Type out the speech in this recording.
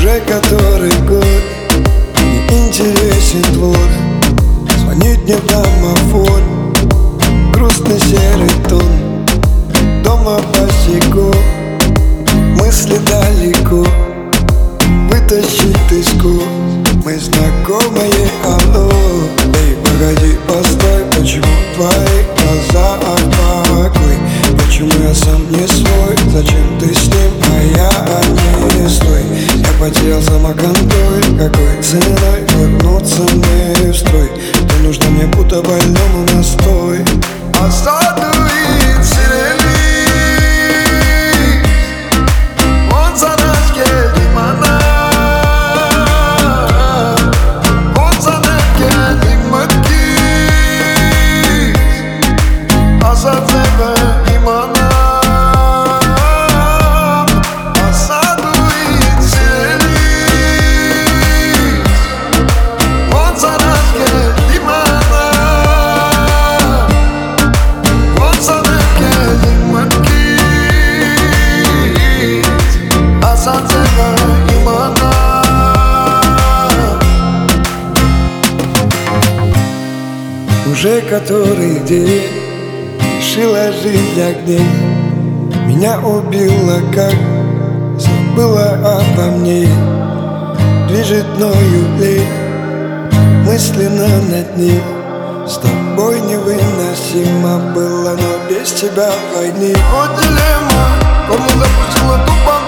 Уже который год не интересен твой. Звонит мне в домофон, грустный серый тон. Дома босиком, мысли далеко. Вытащить тоску, мы знакомые, алло. Эй, погоди, постой, почему в твоих глазах покой? Почему я сам не свой? Зачем ты с ним, а я не стой? Я потерял самоконтроль, какой ценой вернуться мне в строй? Ты нужна мне будто больному настой. Осадует сирени, он за нас едет мана. Он за нас едет матки, а за тебя и мана. Уже который день решила жить для огней. Меня убила, как забыла обо мне. Движет мною лень, мысленно над ней. С тобой невыносимо было, но без тебя войны. О, дилемма, кому запустила тупо.